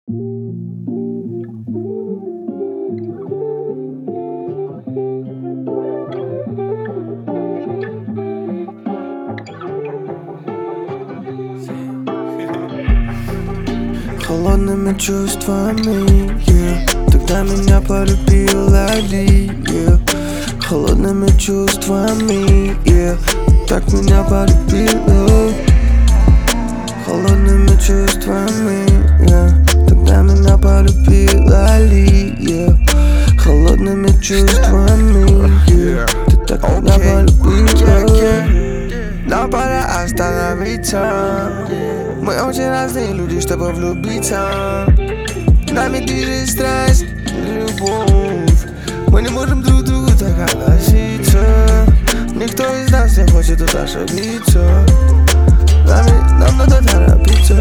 Холодными чувствами, тогда меня полюбила Ли, холодными чувствами, так меня полюбила. Холодными чувствами, тогда меня полюбила Ли, холодными чувствами, ты так меня полюбила. Нам пора остановиться. Мы очень разные люди, чтобы влюбиться. Нами движет страсть, любовь. Мы не можем друг к другу так относиться. Никто из нас не хочет тут ошибиться. Нам надо торопиться,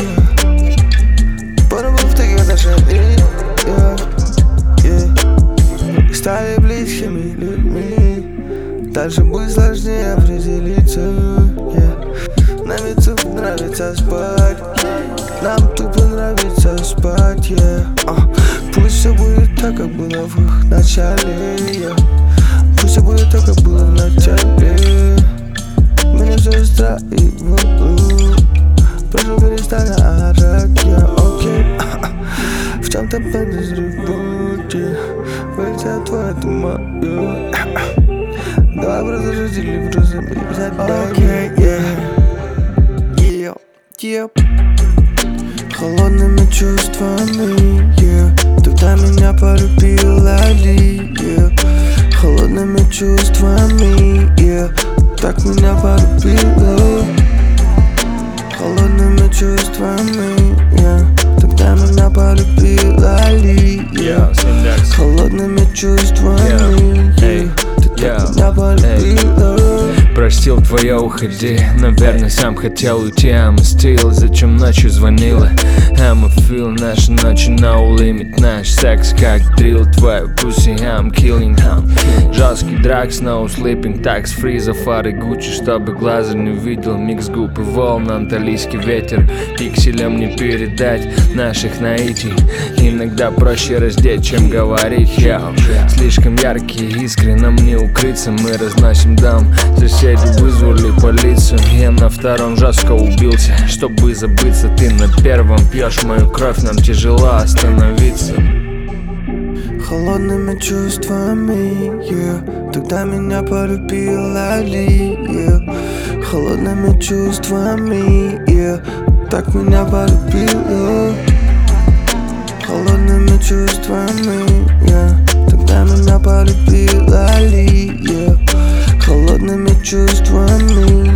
потому в таких отношениях стали близкими людьми. Дальше будет сложнее определиться. Нам ведь тупо нравится спать. Нам тупо нравится спать, Пусть все будет так, как было в их начале, Пусть все будет так, как было в начале. Меня все устраивает. Прошу, перестань орать, окей. В чем-то подозревайте. Вылетят твой, это мое. Давай просто жители просто взять, окей, Холодными чувствами, тогда меня полюбила Ли, холодными чувствами, так меня полюбила. Холодными чувствами, тогда меня полюбила Ли, холодными чувствами, ты так меня полюбила. Простил, твоя уходи. Наверное, сам хотел уйти, а мстил. Зачем ночью звонила? I'm a feel, наши ночи no limit. Наш секс как дрил, твою pussy I'm killing. Жесткий дракс, no sleeping. Такс фри, за фары Гуччи, чтобы глаза не видел. Микс губ и волн, анталийский ветер. Пикселем не передать наших наитий. Иногда проще раздеть, чем говорить. Слишком яркие искры, нам не укрыться. Мы разносим дом. Соседи вызвали полицию. Я на втором жестко убился, чтобы забыться. Ты на первом пьешь мою кровь, нам тяжело остановиться. Холодными чувствами, тогда меня полюбила Ли, холодными чувствами, так меня полюбила. Холодными чувствами, тогда меня полюбила Ли, холодными чувствами.